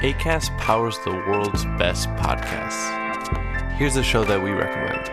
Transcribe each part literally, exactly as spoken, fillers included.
Acast powers the world's best podcasts. Here's a show that we recommend.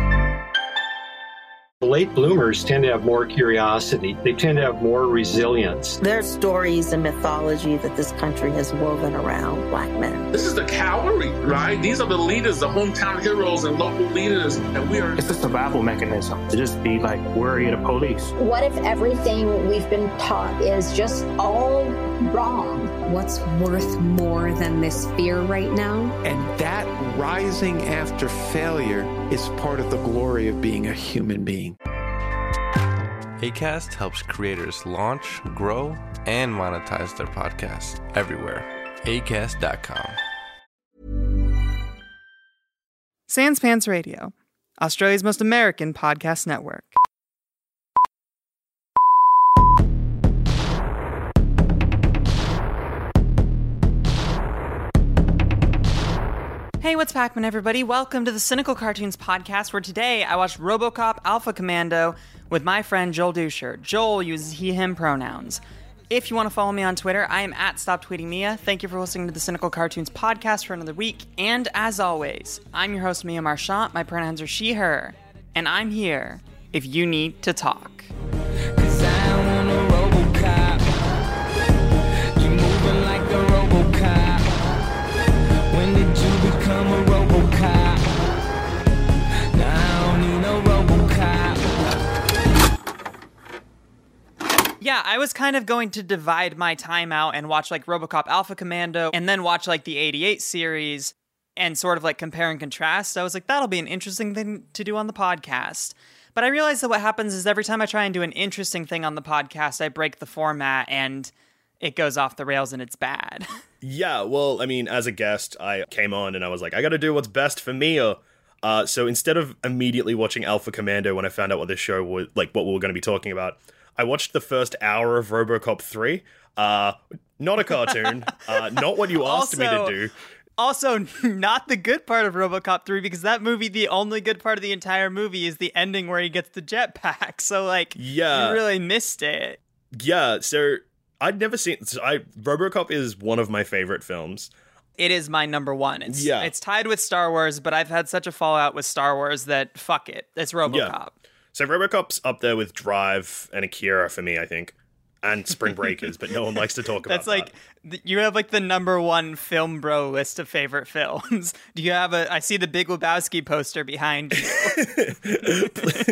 Late bloomers tend to have more curiosity. They tend to have more resilience. There's stories and mythology that this country has woven around black men. This is the cavalry, right? These are the leaders, the hometown heroes and local leaders. And we are. It's a survival mechanism to just be like worry of the police. What if everything we've been taught is just all wrong? What's worth more than this fear right now? And that rising after failure is part of the glory of being a human being. Acast helps creators launch, grow, and monetize their podcasts everywhere. acast dot com. Sans Pants Radio, Australia's most American podcast network. Hey, what's Pac-Man, everybody? Welcome to the Cynical Cartoons podcast, where today I watched RoboCop Alpha Commando with my friend Joel Dusher. Joel uses he, him pronouns. If you want to follow me on Twitter, I am at Stop Tweeting Mia. Thank you for listening to the Cynical Cartoons podcast for another week. And as always, I'm your host, Mia Marchant. My pronouns are she, her. And I'm here if you need to talk. Yeah, I was kind of going to divide my time out and watch like RoboCop Alpha Commando and then watch like the eighty-eight series and sort of like compare and contrast. So I was like, that'll be an interesting thing to do on the podcast. But I realized that what happens is every time I try and do an interesting thing on the podcast, I break the format and it goes off the rails and it's bad. Yeah, well, I mean, as a guest, I came on and I was like, I gotta do what's best for Mia. Uh, so instead of immediately watching Alpha Commando when I found out what this show was, like what we were going to be talking about, I watched the first hour of RoboCop three. Uh, not a cartoon. uh, not what you asked also, me to do. Also, not the good part of RoboCop three, because that movie, the only good part of the entire movie is the ending where he gets the jetpack. So, like, yeah. you really missed it. Yeah, so I'd never seen... So I RoboCop is one of my favorite films. It is my number one. It's, yeah. it's tied with Star Wars, but I've had such a fallout with Star Wars that, fuck it, it's RoboCop. Yeah. So RoboCop's up there with Drive and Akira for me, I think, and Spring Breakers, but no one likes to talk about That's like, that. You have like the number one film bro list of favorite films. Do you have a, I see the Big Lebowski poster behind you.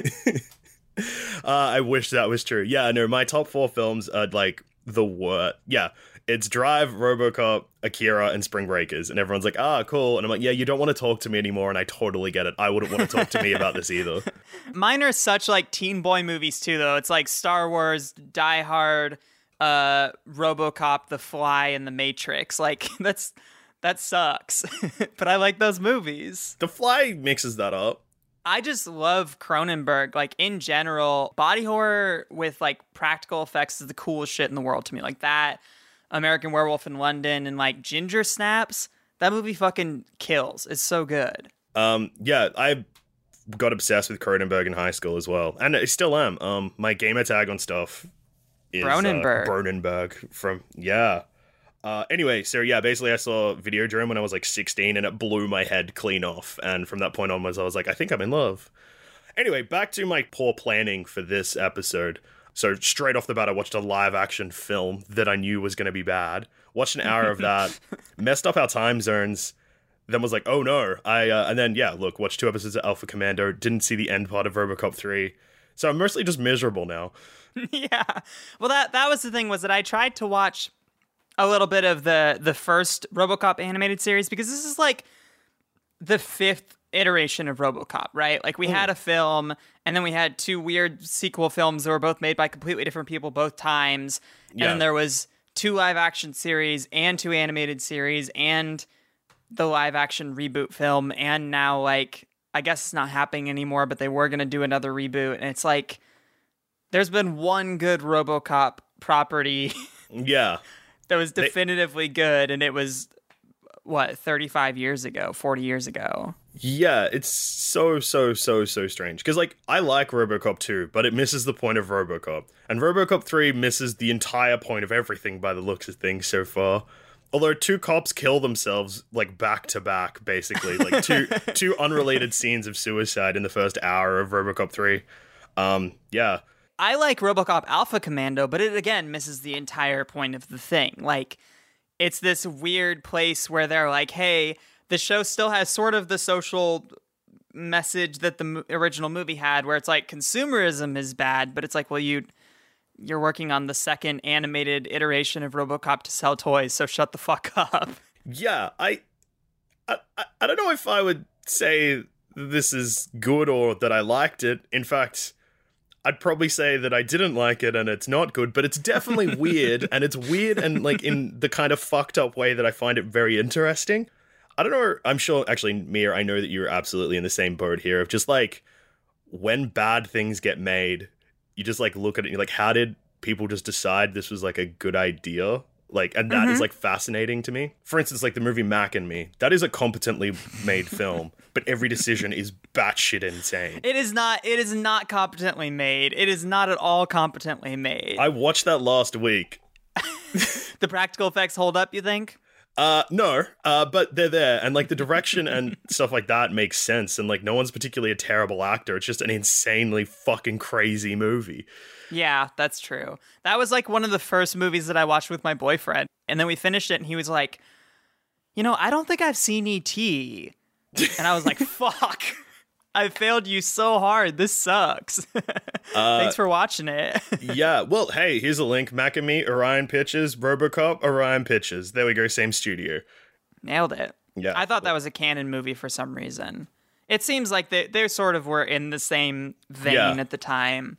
uh, I wish that was true. Yeah, no, my top four films are like the worst. Yeah, it's Drive, RoboCop, Akira, and Spring Breakers. And everyone's like, ah, cool. And I'm like, yeah, you don't want to talk to me anymore. And I totally get it. I wouldn't want to talk to me about this either. Mine are such like teen boy movies too, though. It's like Star Wars, Die Hard, uh, RoboCop, The Fly, and The Matrix. Like that's that sucks. But I like those movies. The Fly mixes that up. I just love Cronenberg. Like, in general, body horror with, like, practical effects is the coolest shit in the world to me. Like, that, American Werewolf in London, and, like, Ginger Snaps, that movie fucking kills. It's so good. Um, yeah, I got obsessed with Cronenberg in high school as well. And I still am. Um, my gamer tag on stuff is... Cronenberg. Uh, Cronenberg from... Yeah. Uh, anyway, so yeah, basically I saw Videodrome when I was like sixteen and it blew my head clean off. And from that point onwards, I was like, I think I'm in love. Anyway, back to my poor planning for this episode. So straight off the bat, I watched a live action film that I knew was going to be bad. Watched an hour of that, messed up our time zones, then was like, oh no. I uh, And then, yeah, look, watched two episodes of Alpha Commando, didn't see the end part of RoboCop three. So I'm mostly just miserable now. Yeah. Well, that, that was the thing, was that I tried to watch a little bit of the the first RoboCop animated series, because this is like the fifth iteration of RoboCop, right? Like we had a film and then we had two weird sequel films that were both made by completely different people both times. And yeah. then there was two live action series and two animated series and the live action reboot film. And now, like, I guess it's not happening anymore, but they were going to do another reboot. And it's like, there's been one good RoboCop property. Yeah. That was definitively they, good, and it was, what, thirty-five years ago, forty years ago? Yeah, it's so, so, so, so strange. Because, like, I like RoboCop two, but it misses the point of RoboCop. And RoboCop three misses the entire point of everything by the looks of things so far. Although two cops kill themselves like back to back, basically, like two two unrelated scenes of suicide in the first hour of RoboCop three. Um, yeah. I like RoboCop Alpha Commando, but it again misses the entire point of the thing. Like, it's this weird place where they're like, hey, the show still has sort of the social message that the mo- original movie had, where it's like consumerism is bad, but it's like, well, you you're working on the second animated iteration of RoboCop to sell toys, so shut the fuck up. Yeah, I, I, I don't know if I would say this is good or that I liked it. In fact, I'd probably say that I didn't like it and it's not good, but it's definitely weird, and it's weird and like in the kind of fucked up way that I find it very interesting. I don't know, I'm sure, actually, Mia, I know that you're absolutely in the same boat here of just like, when bad things get made, you just like look at it and you're like, how did people just decide this was like a good idea? Like, and that mm-hmm. is like fascinating to me. For instance, like the movie Mac and Me, that is a competently made film, but every decision is batshit insane. It is not, it is not competently made. It is not at all competently made. I watched that last week. The practical effects hold up, you think? Uh, no, uh, but they're there, and like the direction and stuff like that makes sense, and like no one's particularly a terrible actor. It's just an insanely fucking crazy movie. Yeah, that's true. That was like one of the first movies that I watched with my boyfriend, and then we finished it, and he was like, you know, I don't think I've seen E T And I was like, fuck, I failed you so hard. This sucks. uh, Thanks for watching it. Yeah, well, hey, here's a link. Mac and Me, Orion Pictures, RoboCop, Orion Pictures. There we go, same studio. Nailed it. Yeah. I thought that was a canon movie for some reason. It seems like they, they sort of were in the same vein yeah. at the time.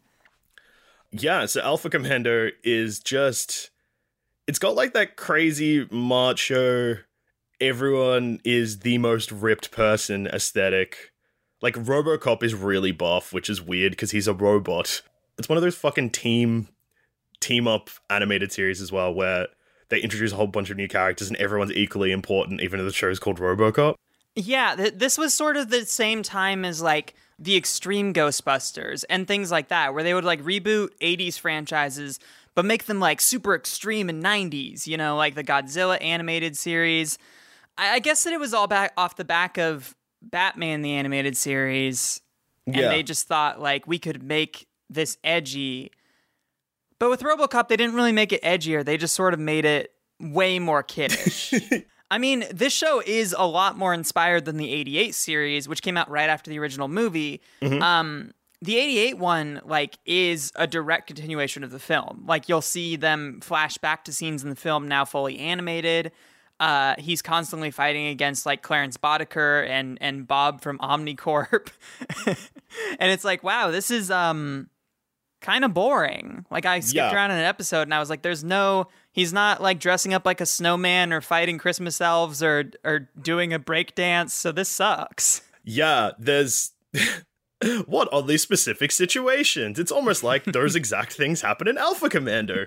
Yeah, so Alpha Commando is just... It's got like that crazy macho, everyone is the most ripped person aesthetic. Like, RoboCop is really buff, which is weird because he's a robot. It's one of those fucking team, team-up animated series as well, where they introduce a whole bunch of new characters and everyone's equally important, even though the show's called RoboCop. Yeah, th- this was sort of the same time as, like, the Extreme Ghostbusters and things like that, where they would, like, reboot eighties franchises, but make them, like, super extreme in nineties, you know, like the Godzilla animated series. I, I guess that it was all back off the back of Batman the Animated Series, and yeah. they just thought, like, we could make this edgy. But with RoboCop, they didn't really make it edgier. They just sort of made it way more kiddish. I mean, this show is a lot more inspired than the eighty-eight series, which came out right after the original movie. Mm-hmm. Um, the eighty-eight one, like, is a direct continuation of the film. Like, you'll see them flash back to scenes in the film now fully animated. Uh, he's constantly fighting against, like, Clarence Boddicker and, and Bob from Omnicorp. And it's like, wow, this is um kind of boring. Like, I skipped yeah. around in an episode and I was like, there's no... He's not, like, dressing up like a snowman or fighting Christmas elves or or doing a break dance, so this sucks. Yeah, there's... What are these specific situations? It's almost like those exact things happen in Alpha Commando.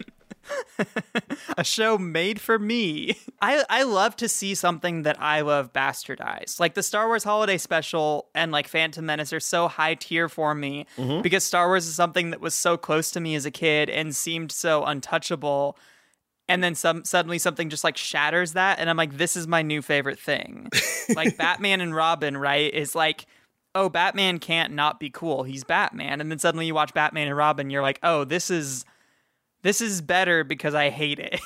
A show made for me. I, I love to see something that I love bastardized. Like the Star Wars Holiday Special and like Phantom Menace are so high tier for me mm-hmm. because Star Wars is something that was so close to me as a kid and seemed so untouchable. And then some suddenly something just like shatters that. And I'm like, this is my new favorite thing. Like Batman and Robin, right, is like, oh, Batman can't not be cool. He's Batman. And then suddenly you watch Batman and Robin, you're like, oh, this is... This is better because I hate it.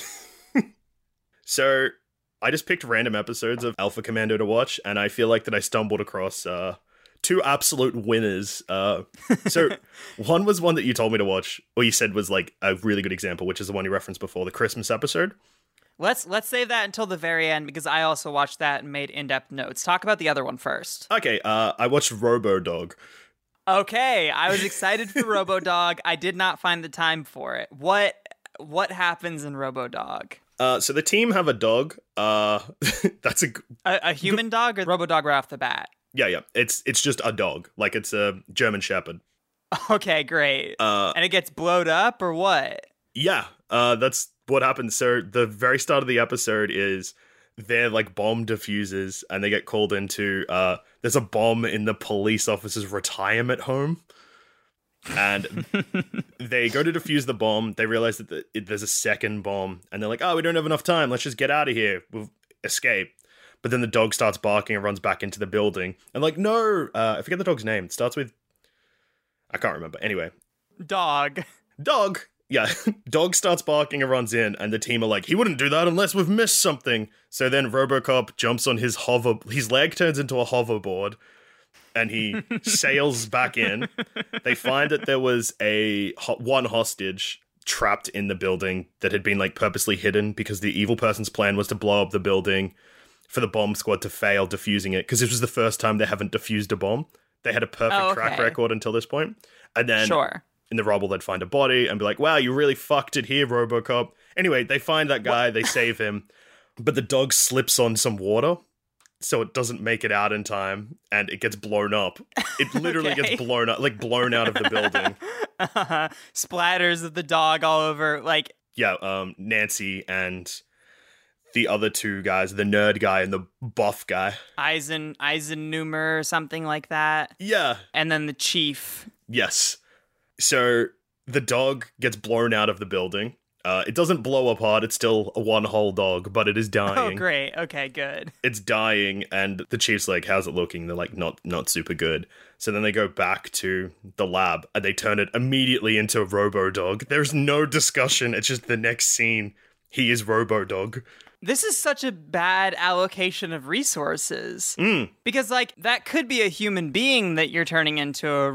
So, I just picked random episodes of Alpha Commando to watch, and I feel like that I stumbled across uh, two absolute winners. Uh, so, one was one that you told me to watch, or you said was like a really good example, which is the one you referenced before, the Christmas episode. Let's let's save that until the very end, because I also watched that and made in-depth notes. Talk about the other one first. Okay, uh, I watched Robo-Dog. Okay, I was excited for Robo-Dog. I did not find the time for it. What what happens in Robo-Dog? Uh, so the team have a dog. Uh, that's a, a a human dog or Robo-Dog right off the bat? Yeah, yeah. It's it's just a dog, like it's a German Shepherd. Okay, great. Uh, and it gets blowed up or what? Yeah, uh, that's what happens. So the very start of the episode is they're like bomb diffusers, and they get called into. Uh, there's a bomb in the police officer's retirement home. And they go to defuse the bomb. They realize that the, it, there's a second bomb. And they're like, oh, we don't have enough time. Let's just get out of here. We'll escape. But then the dog starts barking and runs back into the building. And like, no, uh, I forget the dog's name. It starts with, I can't remember. Anyway. Dog. Dog. Yeah. Dog starts barking and runs in. And the team are like, he wouldn't do that unless we've missed something. So then RoboCop jumps on his hover, his leg turns into a hoverboard. And he sails back in. They find that there was a ho- one hostage trapped in the building that had been like purposely hidden because the evil person's plan was to blow up the building for the bomb squad to fail defusing it, because this was the first time they haven't defused a bomb. They had a perfect oh, okay. track record until this point. And then sure. in the rubble, they'd find a body and be like, wow, you really fucked it here, RoboCop. Anyway, they find that guy, what? They save him, but the dog slips on some water. So it doesn't make it out in time, and it gets blown up. It literally okay. gets blown up, like blown out of the building. Uh, splatters of the dog all over, like... Yeah, um, Nancy and the other two guys, the nerd guy and the buff guy. Eisen, Eisennumer or something like that. Yeah. And then the chief. Yes. So the dog gets blown out of the building. Uh, it doesn't blow apart, it's still a one whole dog, but it is dying. Oh, great. Okay, good. It's dying, and the chief's like, how's it looking? They're like, not not super good. So then they go back to the lab, and they turn it immediately into Robo-Dog. There's no discussion, it's just the next scene. He is Robo-Dog. This is such a bad allocation of resources. Mm. Because, like, that could be a human being that you're turning into a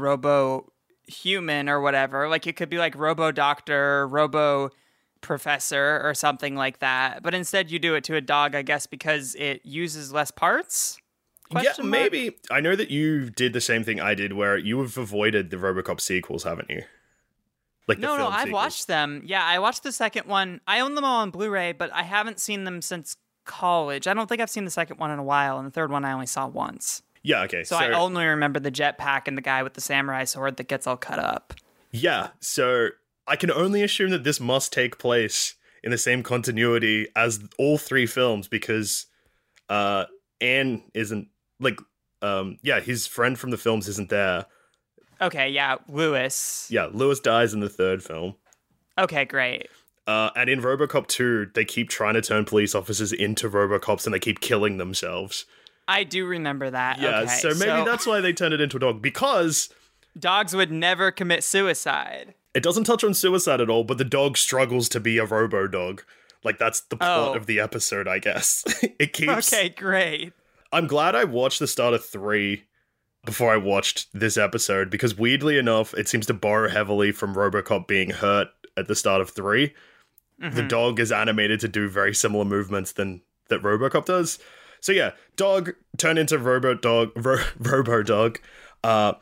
robo-human or whatever. Like, it could be like Robo-Doctor, Robo... Professor or something like that, but instead you do it to a dog, I guess, because it uses less parts? Question yeah, maybe. Mark? I know that you did the same thing I did, where you have avoided the RoboCop sequels, haven't you? Like no, the no, film I've sequels. watched them. Yeah, I watched the second one. I own them all on Blu-ray, but I haven't seen them since college. I don't think I've seen the second one in a while, and the third one I only saw once. Yeah, okay. So, so I only remember the jetpack and the guy with the samurai sword that gets all cut up. Yeah, so I can only assume that this must take place in the same continuity as all three films, because uh, Anne isn't, like, um, yeah, his friend from the films isn't there. Okay, yeah, Lewis. Yeah, Lewis dies in the third film. Okay, great. Uh, and in RoboCop two, they keep trying to turn police officers into RoboCops, and they keep killing themselves. I do remember that. Yeah, okay, so maybe so that's why they turned it into a dog, because dogs would never commit suicide. It doesn't touch on suicide at all, but the dog struggles to be a robo-dog. Like, that's the plot oh. of the episode, I guess. It keeps... Okay, great. I'm glad I watched the start of three before I watched this episode, because weirdly enough, it seems to borrow heavily from RoboCop being hurt at the start of three. Mm-hmm. The dog is animated to do very similar movements than that RoboCop does. So yeah, dog turned into Robo-Dog, ro- Robo-Dog. Uh,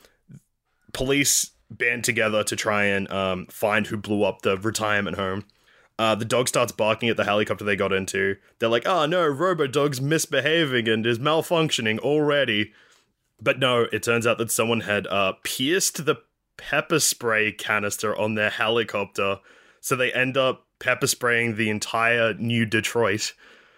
police band together to try and um, find who blew up the retirement home. Uh, the dog starts barking at the helicopter they got into. They're like, oh no, Robo-Dog's misbehaving and is malfunctioning already. But no, it turns out that someone had uh, pierced the pepper spray canister on their helicopter, so they end up pepper spraying the entire New Detroit.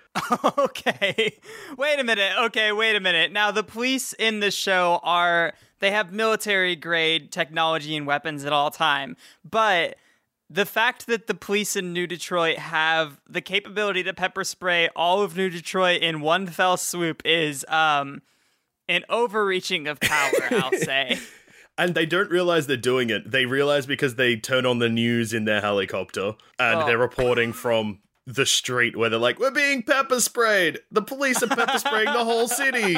Okay. Wait a minute. Okay, wait a minute. Now, the police in this show are... They have military-grade technology and weapons at all time, but the fact that the police in New Detroit have the capability to pepper spray all of New Detroit in one fell swoop is um, an overreaching of power, I'll say. And they don't realize they're doing it. They realize because they turn on the news in their helicopter, and oh. they're reporting from the street where they're like, we're being pepper sprayed! The police are pepper spraying the whole city!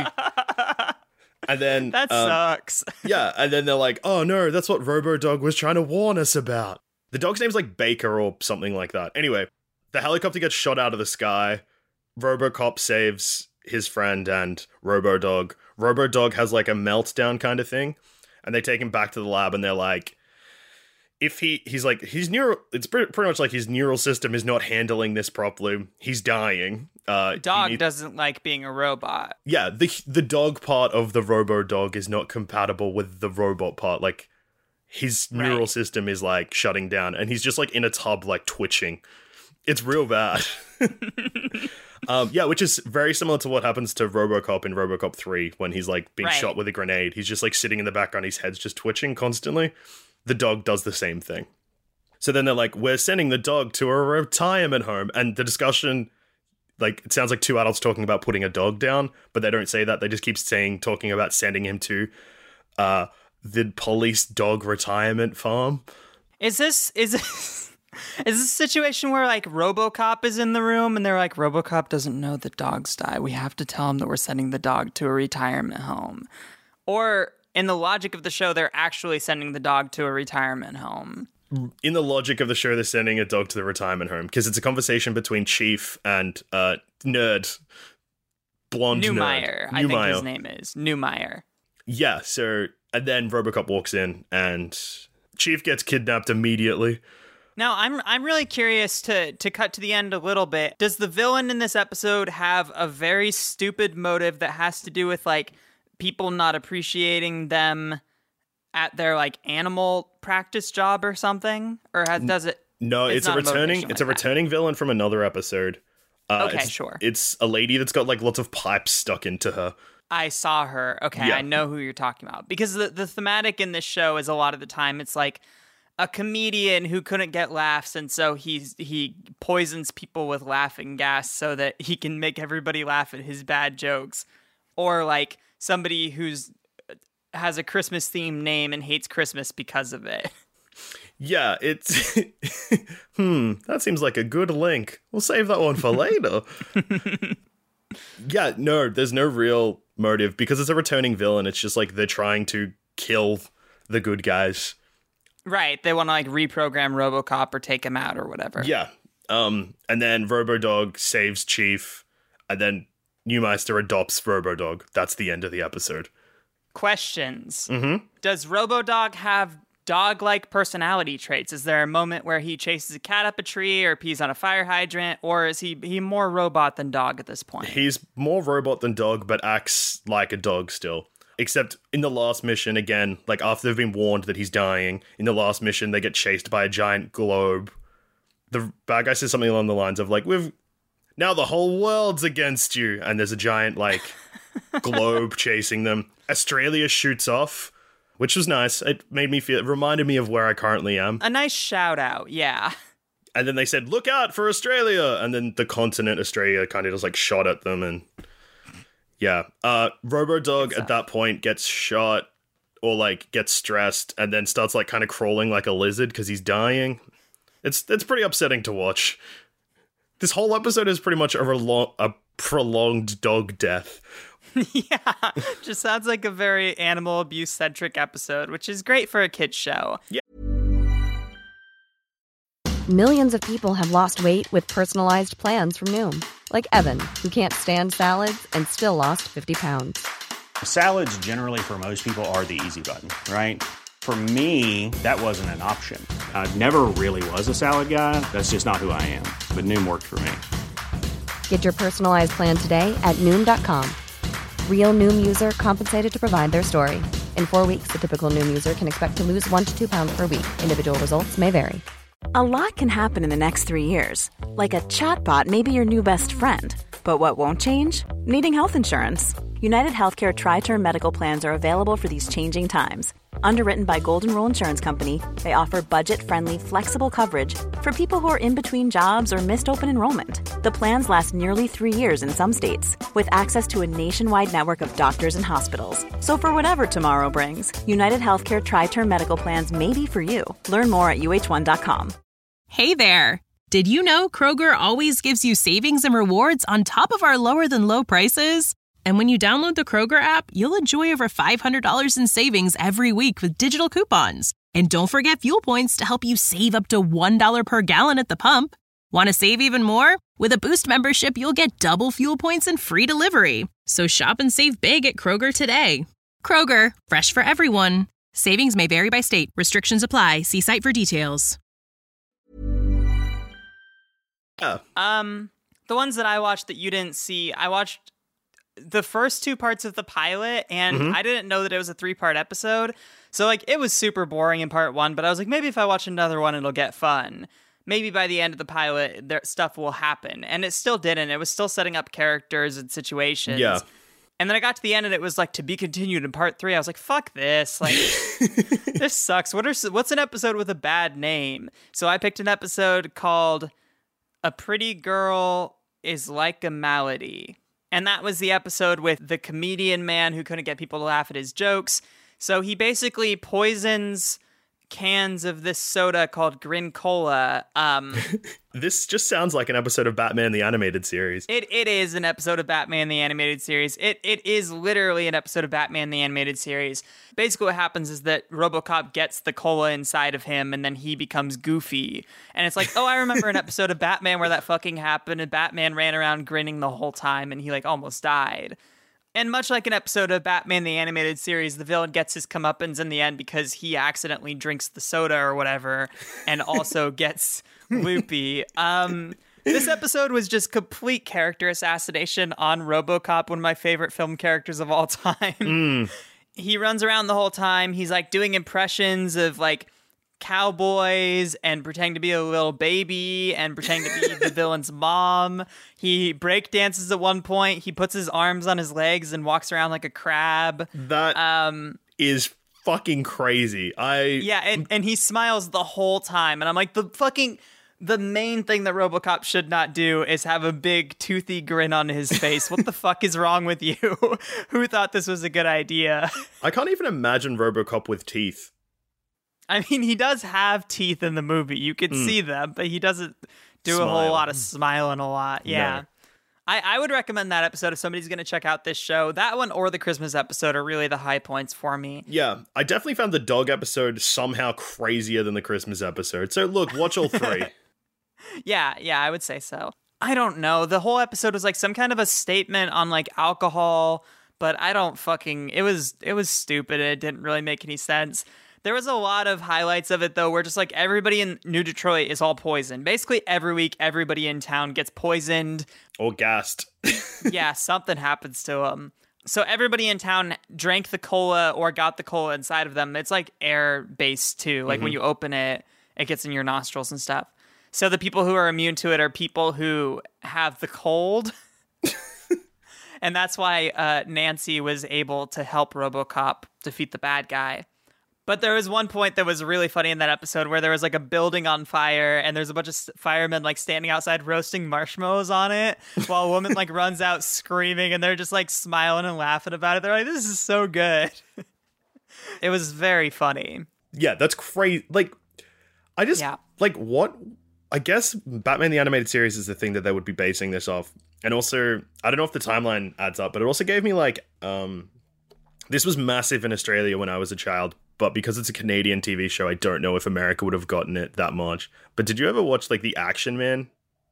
And then that um, sucks. Yeah, and then they're like, oh no, that's what Robo-Dog was trying to warn us about. The dog's name's like Baker or something like that. Anyway, the helicopter gets shot out of the sky. RoboCop saves his friend and Robo-Dog. Robo-Dog has like a meltdown kind of thing, and they take him back to the lab, and they're like, if he, he's like, his neural, it's pretty, pretty much like his neural system is not handling this properly. He's dying. Uh, dog need, doesn't like being a robot. Yeah, the the dog part of the Robo-Dog is not compatible with the robot part. Like, his neural right. system is like shutting down, and he's just like in a tub, like twitching. It's real bad. um, yeah, which is very similar to what happens to RoboCop in RoboCop three when he's like being right. shot with a grenade. He's just like sitting in the background, his head's just twitching constantly. the dog does the same thing. So then they're like, we're sending the dog to a retirement home. And the discussion, like, it sounds like two adults talking about putting a dog down, but they don't say that. They just keep saying, talking about sending him to uh, the police dog retirement farm. Is this, is this, is this a situation where, like, RoboCop is in the room and they're like, RoboCop doesn't know that dogs die. We have to tell him that we're sending the dog to a retirement home. Or in the logic of the show, they're actually sending the dog to a retirement home. In the logic of the show, they're sending a dog to the retirement home because it's a conversation between Chief and uh, Nerd, blonde Newmeyer, nerd. I Newmeyer. think his name is Newmeyer. Yeah, so and then RoboCop walks in and Chief gets kidnapped immediately. Now, I'm I'm really curious to to cut to the end a little bit. Does the villain in this episode have a very stupid motive that has to do with, like, people not appreciating them at their, like, animal practice job or something? Or has, does it? No, it's, it's a returning. A it's like a returning that. villain from another episode. Uh, okay, it's, sure. It's a lady that's got, like, lots of pipes stuck into her. I saw her. Okay, yeah. I know who you're talking about. Because the, the thematic in this show is a lot of the time it's like a comedian who couldn't get laughs, and so he's he poisons people with laughing gas so that he can make everybody laugh at his bad jokes. Or like somebody who's has a Christmas themed name and hates Christmas because of it. Yeah, it's hmm, that seems like a good link. We'll save that one for later. Yeah, no, there's no real motive because it's a returning villain. It's just like they're trying to kill the good guys. Right, they want to like reprogram RoboCop or take him out or whatever. Yeah, um, and then RoboDog saves Chief, and then Newmeister adopts RoboDog. That's the end of the episode. Questions. Mm-hmm. Does RoboDog have dog-like personality traits? Is there a moment where he chases a cat up a tree or pees on a fire hydrant, or is he he more robot than dog at this point? He's more robot than dog, but acts like a dog still. Except in the last mission, again, like after they've been warned that he's dying, in the last mission, they get chased by a giant globe. The bad guy says something along the lines of, like, we've now the whole world's against you. And there's a giant, like, globe chasing them. Australia shoots off, which was nice. It made me feel, it reminded me of where I currently am. A nice shout out, yeah. And then they said, look out for Australia. And then the continent Australia kind of just, like, shot at them and... Yeah, uh, RoboDog at that point gets shot or, like, gets stressed and then starts, like, kind of crawling like a lizard because he's dying. It's it's pretty upsetting to watch. This whole episode is pretty much a, relo- a prolonged dog death. Yeah, just sounds like a very animal abuse-centric episode, which is great for a kid's show. Yeah. Millions of people have lost weight with personalized plans from Noom. Like Evan, who can't stand salads and still lost fifty pounds. Salads generally for most people are the easy button, right? For me, that wasn't an option. I never really was a salad guy. That's just not who I am. But Noom worked for me. Get your personalized plan today at Noom dot com. Real Noom user compensated to provide their story. In four weeks, the typical Noom user can expect to lose one to two pounds per week. Individual results may vary. A lot can happen in the next three years. Like a chatbot may be your new best friend. But what won't change? Needing health insurance. United Healthcare Tri-Term Medical Plans are available for these changing times. Underwritten by Golden Rule Insurance Company, they offer budget-friendly, flexible coverage for people who are in between jobs or missed open enrollment. The plans last nearly three years in some states, with access to a nationwide network of doctors and hospitals. So for whatever tomorrow brings, United Healthcare Tri-Term Medical Plans may be for you. Learn more at U H one dot com. Hey there! Did you know Kroger always gives you savings and rewards on top of our lower-than-low prices? And when you download the Kroger app, you'll enjoy over five hundred dollars in savings every week with digital coupons. And don't forget fuel points to help you save up to one dollar per gallon at the pump. Want to save even more? With a Boost membership, you'll get double fuel points and free delivery. So shop and save big at Kroger today. Kroger, fresh for everyone. Savings may vary by state. Restrictions apply. See site for details. Yeah. Um, the ones that I watched that you didn't see, I watched the first two parts of the pilot, and Mm-hmm. I didn't know that it was a three-part episode. So, like, it was super boring in part one, but I was like, maybe if I watch another one, it'll get fun. Maybe by the end of the pilot, there, stuff will happen. And it still didn't. It was still setting up characters and situations. Yeah. And then I got to the end and it was like, to be continued in part three. I was like, fuck this. Like, this sucks. What are, what's an episode with a bad name? So I picked an episode called A Pretty Girl is Like a Malady. And that was the episode with the comedian man who couldn't get people to laugh at his jokes. So he basically poisons cans of this soda called Grin Cola. Um, this just sounds like an episode of Batman the Animated Series. It It is an episode of Batman the Animated Series. It It is literally an episode of Batman the Animated Series. Basically what happens is that RoboCop gets the cola inside of him and then he becomes Goofy. And it's like, oh, I remember an episode of Batman where that fucking happened and Batman ran around grinning the whole time and he like almost died. And much like an episode of Batman the Animated Series, the villain gets his comeuppance in the end because he accidentally drinks the soda or whatever and also gets loopy. Um, this episode was just complete character assassination on RoboCop, one of my favorite film characters of all time. Mm. He runs around the whole time. He's like doing impressions of like cowboys and pretending to be a little baby and pretending to be the villain's mom. He break dances at one point. He puts his arms on his legs and walks around like a crab. That um, is fucking crazy. I yeah, and, and he smiles the whole time. And I'm like, the fucking the main thing that RoboCop should not do is have a big toothy grin on his face. What the fuck is wrong with you? Who thought this was a good idea? I can't even imagine RoboCop with teeth. I mean, he does have teeth in the movie. You can mm. see them, but he doesn't do Smile. a whole lot of smiling a lot. Yeah. No. I, I would recommend that episode if somebody's going to check out this show. That one or the Christmas episode are really the high points for me. Yeah, I definitely found the dog episode somehow crazier than the Christmas episode. So look, watch all three. yeah, yeah, I would say so. I don't know. The whole episode was like some kind of a statement on like alcohol, but I don't fucking... It was, it was stupid. It didn't really make any sense. There was a lot of highlights of it, though, where just like everybody in New Detroit is all poisoned. Basically, every week, everybody in town gets poisoned. Or gassed. Yeah, something happens to them. So everybody in town drank the cola or got the cola inside of them. It's like air-based, too. Like mm-hmm. when you open it, it gets in your nostrils and stuff. So the people who are immune to it are people who have the cold. And that's why uh, Nancy was able to help RoboCop defeat the bad guy. But there was one point that was really funny in that episode where there was like a building on fire and there's a bunch of firemen like standing outside roasting marshmallows on it while a woman like runs out screaming and they're just like smiling and laughing about it. They're like, this is so good. It was very funny. Yeah, that's crazy. Like, I just, yeah. like, what? I guess Batman the Animated Series is the thing that they would be basing this off. And also, I don't know if the timeline adds up, but it also gave me like, um, this was massive in Australia when I was a child. But because it's a Canadian T V show, I don't know if America would have gotten it that much. But did you ever watch, like, the Action Man?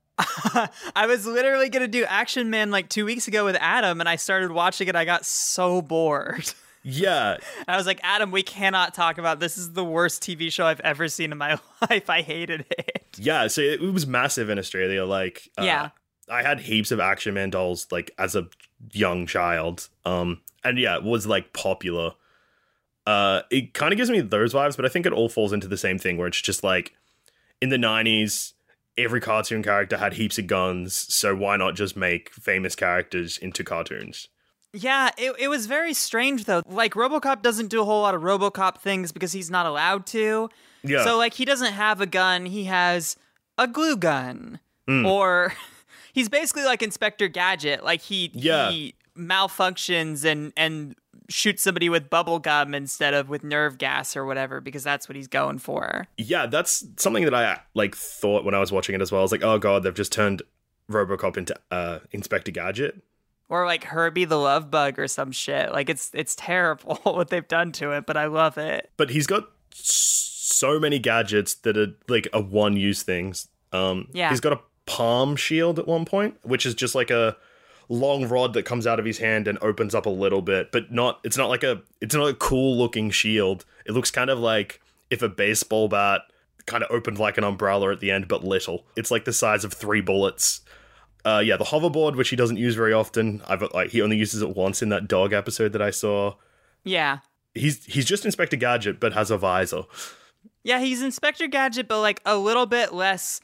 I was literally going to do Action Man, like, two weeks ago with Adam, and I started watching it. I got so bored. Yeah. I was like, Adam, we cannot talk about this. This is the worst T V show I've ever seen in my life. I hated it. Yeah, so it, it was massive in Australia. Like, uh, yeah. I had heaps of Action Man dolls, like, as a young child. Um, and, yeah, it was, like, popular. Uh, it kind of gives me those vibes, but I think it all falls into the same thing where it's just like in the nineties, every cartoon character had heaps of guns, so why not just make famous characters into cartoons? Yeah, it, it was very strange though. Like RoboCop doesn't do a whole lot of RoboCop things because he's not allowed to. Yeah. So like he doesn't have a gun, he has a glue gun. Mm. Or he's basically like Inspector Gadget. Like he, yeah. he malfunctions and, and shoot somebody with bubble gum instead of with nerve gas or whatever, because that's what he's going for. Yeah, that's something that I like thought when I was watching it as well. I was like, oh god, they've just turned RoboCop into uh, Inspector Gadget. Or like Herbie the Love Bug or some shit. Like it's it's terrible what they've done to it, but I love it. But he's got so many gadgets that are like a one-use things. Um, yeah. He's got a palm shield at one point, which is just like a long rod that comes out of his hand and opens up a little bit, but not it's not like a it's not a cool looking shield. It looks kind of like if a baseball bat kind of opened like an umbrella at the end, but little. It's like the size of three bullets. Uh yeah, the hoverboard, which he doesn't use very often. I've like he only uses it once in that dog episode that I saw. Yeah. He's he's just Inspector Gadget but has a visor. Yeah, he's Inspector Gadget but like a little bit less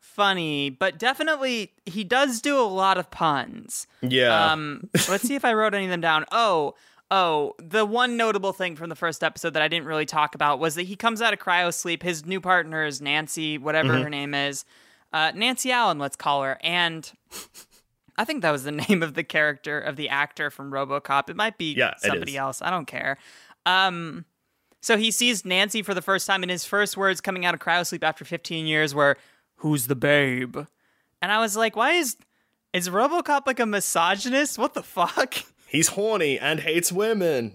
funny, but definitely he does do a lot of puns. Yeah. Um, let's see if I wrote any of them down. Oh, oh, the one notable thing from the first episode that I didn't really talk about was that he comes out of cryosleep. His new partner is Nancy, whatever Mhm. her name is. Uh, Nancy Allen, let's call her. And I think that was the name of the character of the actor from RoboCop. It might be Yeah, it somebody is. else. I don't care. Um, so he sees Nancy for the first time, and his first words coming out of cryosleep after fifteen years were, "Who's the babe?" And I was like, why is is RoboCop like a misogynist? What the fuck? He's horny and hates women.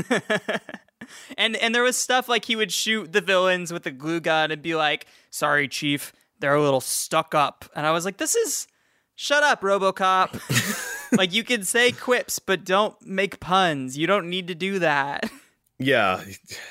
And and there was stuff like he would shoot the villains with a glue gun and be like, "Sorry, Chief, they're a little stuck up." And I was like, this is shut up, RoboCop. Like, you can say quips, but don't make puns. You don't need to do that. Yeah.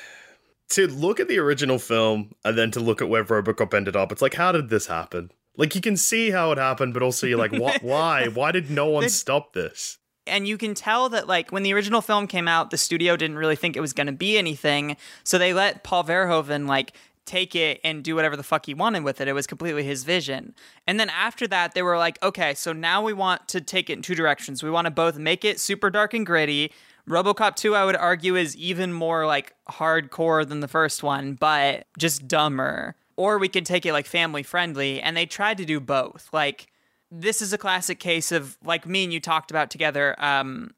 To look at the original film and then to look at where RoboCop ended up, it's like, how did this happen? Like, you can see how it happened, but also you're like, what? Why? Why did no one stop this? And you can tell that, like, when the original film came out, the studio didn't really think it was going to be anything. So they let Paul Verhoeven, like, take it and do whatever the fuck he wanted with it. It was completely his vision. And then after that, they were like, okay, so now we want to take it in two directions. We want to both make it super dark and gritty. RoboCop two, I would argue, is even more, like, hardcore than the first one, but just dumber. Or we could take it, like, family-friendly. And they tried to do both. Like, this is a classic case of, like me and you talked about together, um,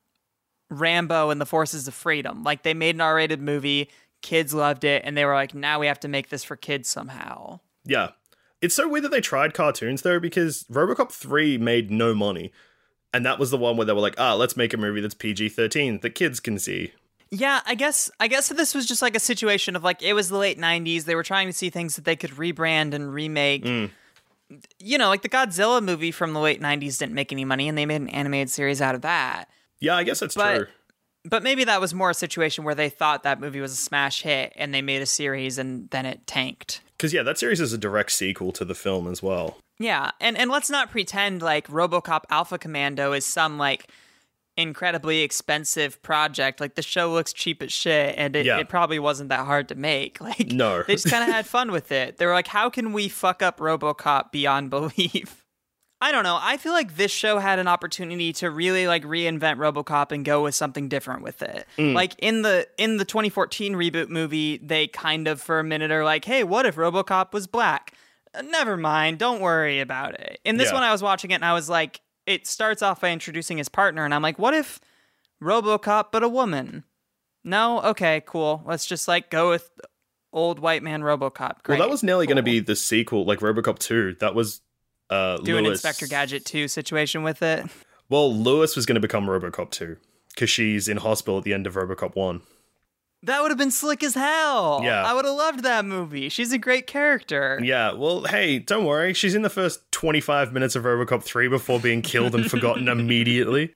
Rambo and the Forces of Freedom. Like, they made an R-rated movie, kids loved it, and they were like, now we have to make this for kids somehow. Yeah. It's so weird that they tried cartoons, though, because RoboCop three made no money. And that was the one where they were like, ah, let's make a movie that's P G thirteen that kids can see. Yeah, I guess I guess this was just like a situation of, like, it was the late nineties. They were trying to see things that they could rebrand and remake. Mm. You know, like the Godzilla movie from the late nineties didn't make any money, and they made an animated series out of that. Yeah, I guess that's but, true. But maybe that was more a situation where they thought that movie was a smash hit, and they made a series, and then it tanked. Because, yeah, that series is a direct sequel to the film as well. Yeah, and, and let's not pretend like RoboCop Alpha Commando is some, like, incredibly expensive project. Like, the show looks cheap as shit, and it, Yeah. it probably wasn't that hard to make. Like, No. they just kind of had fun with it. They were like, how can we fuck up RoboCop beyond belief? I don't know. I feel like this show had an opportunity to really, like, reinvent RoboCop and go with something different with it. Mm. Like, in the in the twenty fourteen reboot movie, they kind of for a minute are like, hey, what if RoboCop was black? Uh, never mind. Don't worry about it. In this Yeah. one, I was watching it and I was like, it starts off by introducing his partner, and I'm like, what if RoboCop but a woman? No? Okay, cool. Let's just, like, go with old white man RoboCop. Great. Well, that was nearly going to be the sequel, like RoboCop two. That was uh, Do an Lewis. Inspector Gadget two situation with it. Well, Lewis was going to become RoboCop two because she's in hospital at the end of RoboCop one. That would have been slick as hell. Yeah. I would have loved that movie. She's a great character. Yeah, well, hey, don't worry. She's in the first twenty-five minutes of RoboCop three before being killed and forgotten immediately.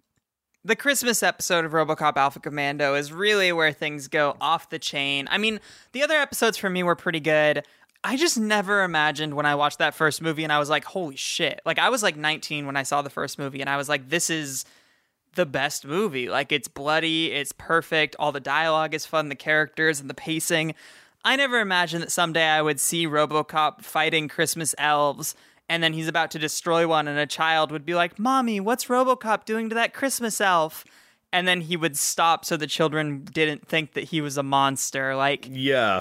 The Christmas episode of RoboCop Alpha Commando is really where things go off the chain. I mean, the other episodes for me were pretty good. I just never imagined when I watched that first movie and I was like, holy shit. Like, I was like nineteen when I saw the first movie and I was like, this is the best movie. Like, it's bloody, it's perfect, all the dialogue is fun, the characters and the pacing. I never imagined that someday I would see RoboCop fighting Christmas elves and then he's about to destroy one and a child would be like, Mommy, what's RoboCop doing to that Christmas elf? And then he would stop so the children didn't think that he was a monster. Like, Yeah.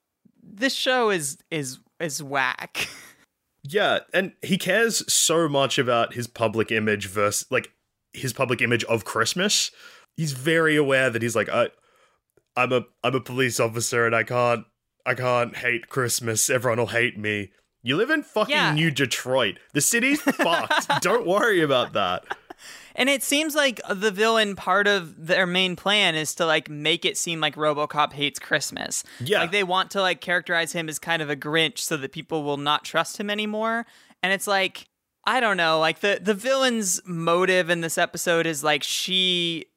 this show is is is whack. Yeah, and he cares so much about his public image versus, like, his public image of Christmas. He's very aware that he's like, I, I'm a, I'm a police officer, and I can't, I can't hate Christmas. Everyone will hate me. You live in fucking Yeah. New Detroit. The city's fucked. Don't worry about that. And it seems like the villain, part of their main plan is to, like, make it seem like RoboCop hates Christmas. Yeah. Like, they want to, like, characterize him as kind of a Grinch so that people will not trust him anymore. And it's like, I don't know, like, the, the villain's motive in this episode is, like, she...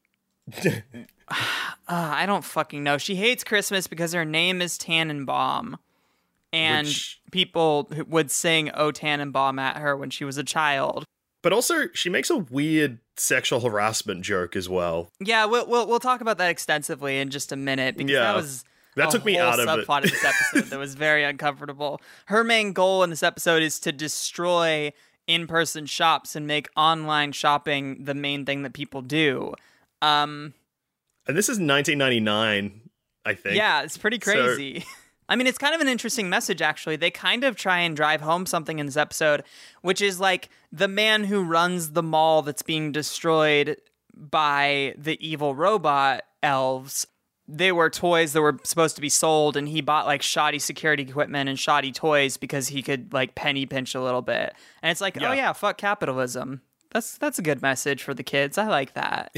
uh, I don't fucking know. She hates Christmas because her name is Tannenbaum. And Which- people who would sing "Oh Tannenbaum" at her when she was a child. But also, she makes a weird sexual harassment joke as well. Yeah, we'll we'll, we'll talk about that extensively in just a minute because Yeah. that was That a took me whole out of it. subplot of this episode that was very uncomfortable. Her main goal in this episode is to destroy in-person shops and make online shopping the main thing that people do. Um, and this is nineteen ninety-nine, I think. Yeah, it's pretty crazy. So- I mean, it's kind of an interesting message, actually. They kind of try and drive home something in this episode, which is like the man who runs the mall that's being destroyed by the evil robot elves. They were toys that were supposed to be sold, and he bought like shoddy security equipment and shoddy toys because he could like penny pinch a little bit. And it's like, yeah. oh yeah, fuck capitalism. That's that's a good message for the kids. I like that.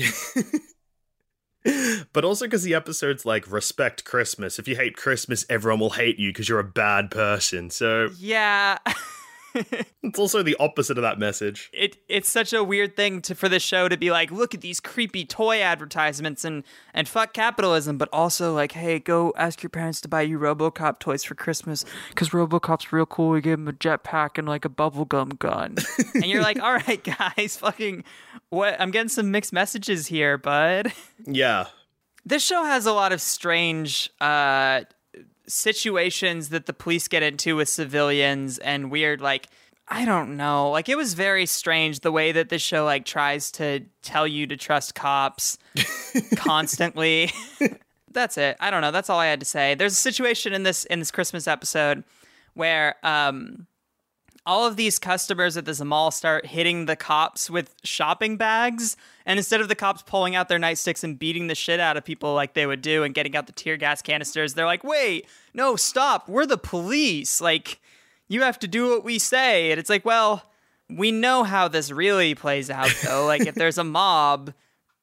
But also because the episode's like, respect Christmas. If you hate Christmas, everyone will hate you because you're a bad person. So yeah. It's also the opposite of that message. It it's such a weird thing to for the show to be like, look at these creepy toy advertisements and and fuck capitalism, but also like, hey, go ask your parents to buy you RoboCop toys for Christmas because RoboCop's real cool. We give him a jetpack and like a bubblegum gun, and you're like, all right, guys, fucking what? I'm getting some mixed messages here, bud. Yeah, this show has a lot of strange uh situations that the police get into with civilians and weird, like, I don't know, like it was very strange the way that this show like tries to tell you to trust cops constantly. That's it. I don't know. That's all I had to say. There's a situation in this in this Christmas episode where um all of these customers at this mall start hitting the cops with shopping bags. And instead of the cops pulling out their nightsticks and beating the shit out of people like they would do and getting out the tear gas canisters, they're like, wait, no, stop. We're the police. Like, you have to do what we say. And it's like, well, we know how this really plays out, though. Like, if there's a mob,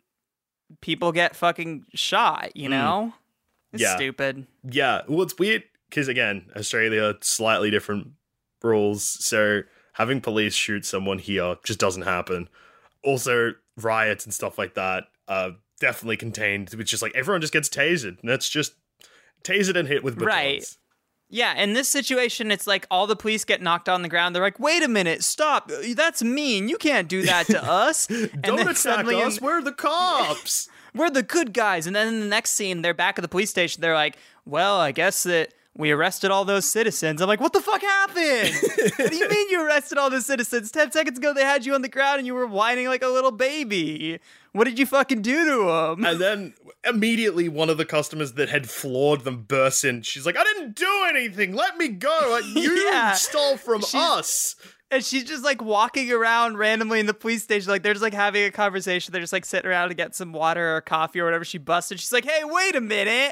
people get fucking shot, you know? Mm. It's yeah. stupid. Yeah. Well, it's weird because, again, Australia, slightly different rules. So having police shoot someone here just doesn't happen. Also, riots and stuff like that are definitely contained. It's just like everyone just gets tasered. And that's just tasered and hit with batons. Right. Yeah, in this situation, it's like all the police get knocked on the ground. They're like, wait a minute, stop. That's mean. You can't do that to us. Don't attack us. In- We're the cops. We're the good guys. And then in the next scene, they're back at the police station. They're like, well, I guess that we arrested all those citizens. I'm like, what the fuck happened? What do you mean you arrested all those citizens? Ten seconds ago, they had you on the ground and you were whining like a little baby. What did you fucking do to them? And then immediately one of the customers that had floored them bursts in. She's like, I didn't do anything. Let me go. You yeah. stole from she's, us. And she's just like walking around randomly in the police station. Like they're just like having a conversation. They're just like sitting around to get some water or coffee or whatever. She busted. She's like, hey, wait a minute.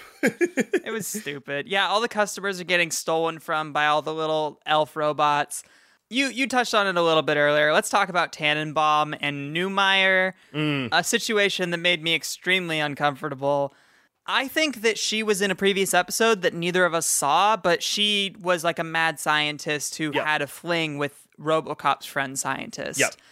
It was stupid. Yeah, all the customers are getting stolen from by all the little elf robots. You you touched on it a little bit earlier. Let's talk about Tannenbaum and Neumeier, mm. a situation that made me extremely uncomfortable. I think that she was in a previous episode that neither of us saw, but she was like a mad scientist who yep. had a fling with RoboCop's friend scientist. Yep.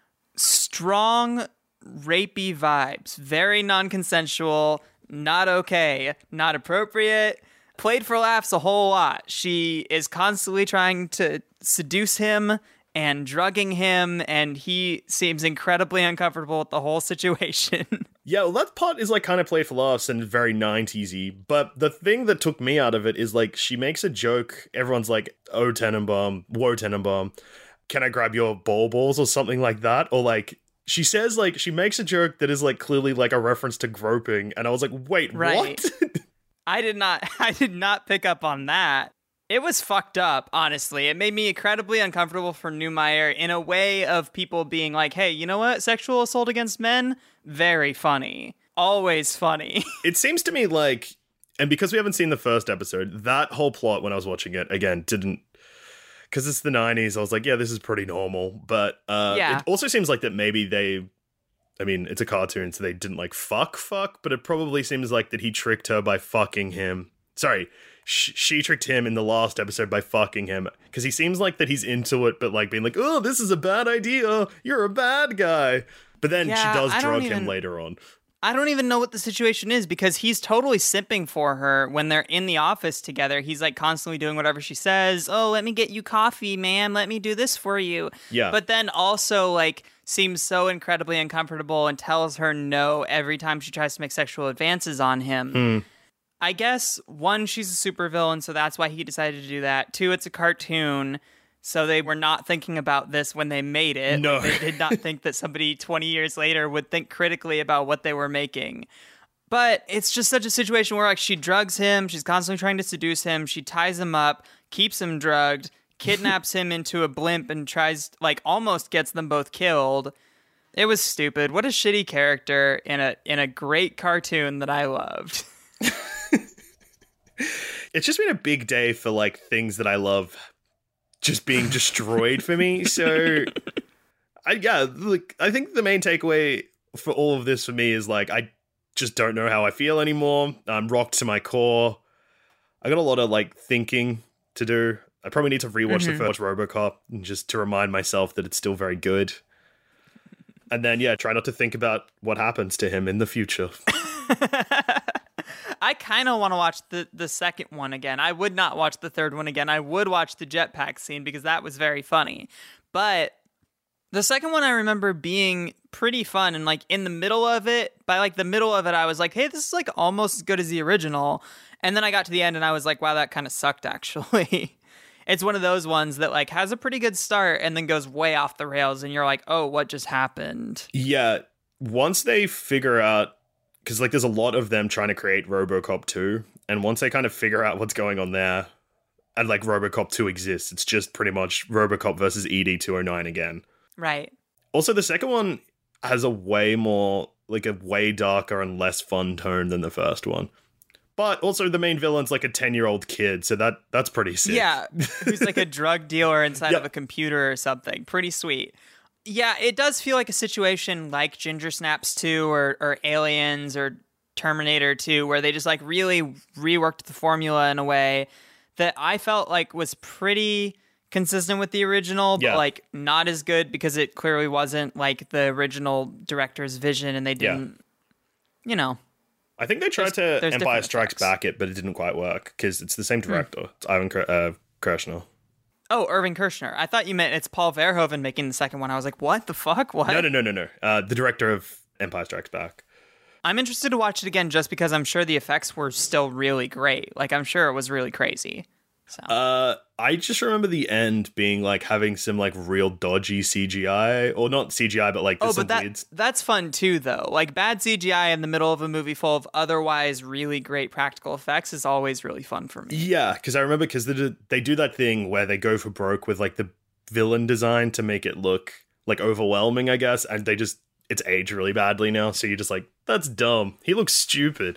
Strong, rapey vibes. Very non-consensual. Not okay, not appropriate, played for laughs a whole lot. She is constantly trying to seduce him and drugging him, and he seems incredibly uncomfortable with the whole situation. Yeah, well, that part is like kind of played for laughs and very nineties-y, but the thing that took me out of it is like she makes a joke, everyone's like, oh, Tannenbaum, whoa, Tannenbaum, can I grab your ball balls or something like that? Or like, she says, like, she makes a joke that is, like, clearly, like, a reference to groping, and I was like, wait, right. what? I did not, I did not pick up on that. It was fucked up, honestly. It made me incredibly uncomfortable for Neumeier in a way of people being like, hey, you know what? Sexual assault against men? Very funny. Always funny. It seems to me like, and because we haven't seen the first episode, that whole plot when I was watching it, again, didn't, because it's the nineties, I was like, yeah, this is pretty normal. But uh, yeah. it also seems like that maybe they, I mean, it's a cartoon, so they didn't like fuck fuck, but it probably seems like that he tricked her by fucking him. Sorry, sh- she tricked him in the last episode by fucking him. Because he seems like that he's into it, but like being like, oh, this is a bad idea. You're a bad guy. But then yeah, she does drug even... him later on. I don't even know what the situation is because he's totally simping for her when they're in the office together. He's like constantly doing whatever she says. Oh, let me get you coffee, ma'am. Let me do this for you. Yeah. But then also like seems so incredibly uncomfortable and tells her no every time she tries to make sexual advances on him. Mm. I guess, one, she's a supervillain, so that's why he decided to do that. Two, it's a cartoon, so they were not thinking about this when they made it. No. Like, they did not think that somebody twenty years later would think critically about what they were making. But it's just such a situation where, like, she drugs him, she's constantly trying to seduce him, she ties him up, keeps him drugged, kidnaps him into a blimp, and tries, like, almost gets them both killed. It was stupid. What a shitty character in a in a great cartoon that I loved. It's just been a big day for, like, things that I love just being destroyed for me. So, I, yeah, look, I think the main takeaway for all of this for me is, like, I just don't know how I feel anymore. I'm rocked to my core. I got a lot of, like, thinking to do. I probably need to rewatch mm-hmm. the first RoboCop and just to remind myself that it's still very good. And then, yeah, try not to think about what happens to him in the future. I kind of want to watch the, the second one again. I would not watch the third one again. I would watch the jetpack scene because that was very funny. But the second one I remember being pretty fun, and like in the middle of it, by like the middle of it, I was like, hey, this is like almost as good as the original. And then I got to the end and I was like, wow, that kind of sucked actually. It's one of those ones that like has a pretty good start and then goes way off the rails and you're like, oh, what just happened? Yeah, once they figure out, because like there's a lot of them trying to create RoboCop two, and once they kind of figure out what's going on there, and like RoboCop two exists, it's just pretty much RoboCop versus E D two oh nine again. Right. Also, the second one has a way more, like a way darker and less fun tone than the first one. But also the main villain's like a ten-year-old kid, so that that's pretty sick. Yeah, who's like a drug dealer inside yep. of a computer or something. Pretty sweet. Yeah, it does feel like a situation like Ginger Snaps two or, or Aliens or Terminator two, where they just like really reworked the formula in a way that I felt like was pretty consistent with the original, but yeah. like not as good because it clearly wasn't like the original director's vision and they didn't, yeah. you know. I think they tried there's, to there's Empire Strikes effects. Back it, but it didn't quite work because it's the same director. Hmm. It's Ivan uh, Kershner. Oh, Irving Kershner. I thought you meant it's Paul Verhoeven making the second one. I was like, what the fuck? What? No, no, no, no, no. Uh, the director of Empire Strikes Back. I'm interested to watch it again just because I'm sure the effects were still really great. Like, I'm sure it was really crazy. So. Uh, I just remember the end being like having some like real dodgy C G I, or not C G I, but like oh, but that, weird... that's fun too, though. Like bad C G I in the middle of a movie full of otherwise really great practical effects is always really fun for me. Yeah, because I remember because they do, they do that thing where they go for broke with like the villain design to make it look like overwhelming, I guess, and they just it's aged really badly now. So you're just like, that's dumb. He looks stupid.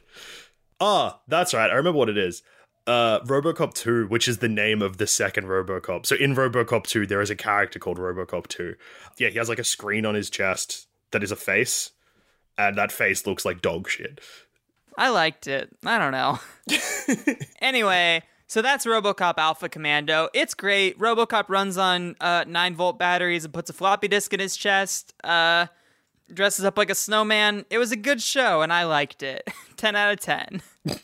Ah, that's right. I remember what it is. Uh, RoboCop two, which is the name of the second RoboCop. So in RoboCop two, there is a character called RoboCop two. Yeah, he has like a screen on his chest that is a face, and that face looks like dog shit. I liked it. I don't know. Anyway, so that's RoboCop Alpha Commando. It's great. RoboCop runs on uh, nine volt batteries and puts a floppy disk in his chest. Uh, dresses up like a snowman. It was a good show, and I liked it. ten out of ten.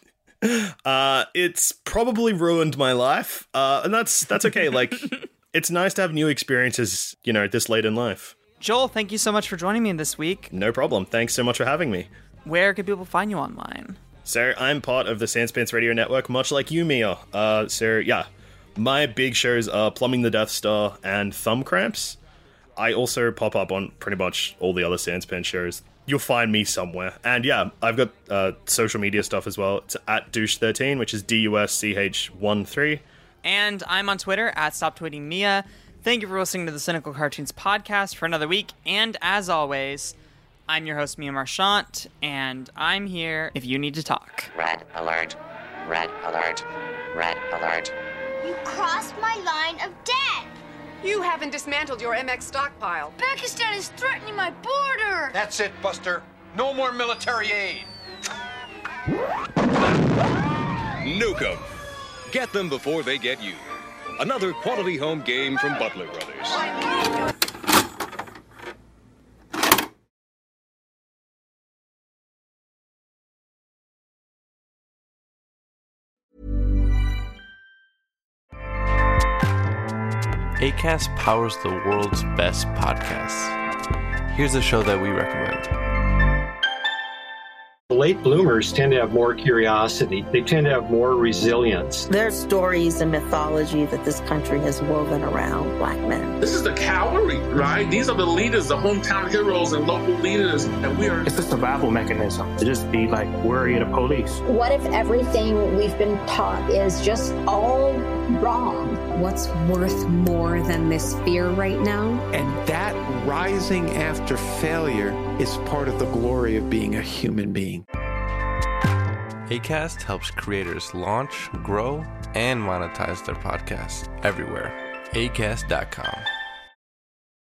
Uh, it's probably ruined my life, uh, and that's that's okay. Like, it's nice to have new experiences, you know, this late in life. Joel, thank you so much for joining me this week. No problem. Thanks so much for having me. Where can people find you online? So, I'm part of the Sanspants Radio Network, much like you, Mia. Uh, so, yeah, my big shows are Plumbing the Death Star and Thumb Cramps. I also pop up on pretty much all the other Sanspants shows. You'll find me somewhere. And yeah, I've got uh, social media stuff as well. It's at douche thirteen, which is D U S C H one three. And I'm on Twitter at Stop Tweeting Mia. Thank you for listening to the Cynical Cartoons podcast for another week. And as always, I'm your host, Mia Marchant, and I'm here if you need to talk. Red alert. Red alert. Red alert. You crossed my line of death. You haven't dismantled your M X stockpile. Pakistan is threatening my border. That's it, Buster. No more military aid. Nuke 'em. Get them before they get you. Another quality home game from Butler Brothers. Acast powers the world's best podcasts. Here's a show that we recommend. late bloomers tend to have more curiosity. They tend to have more resilience. There's stories and mythology that this country has woven around black men. This is the cavalry, right? These are the leaders, the hometown heroes and local leaders, and we are... It's a survival mechanism to just be like worry of the police. What if everything we've been taught is just all wrong? What's worth more than this fear right now? And that rising after failure is part of the glory of being a human being. Acast helps creators launch, grow, and monetize their podcasts everywhere. acast dot com.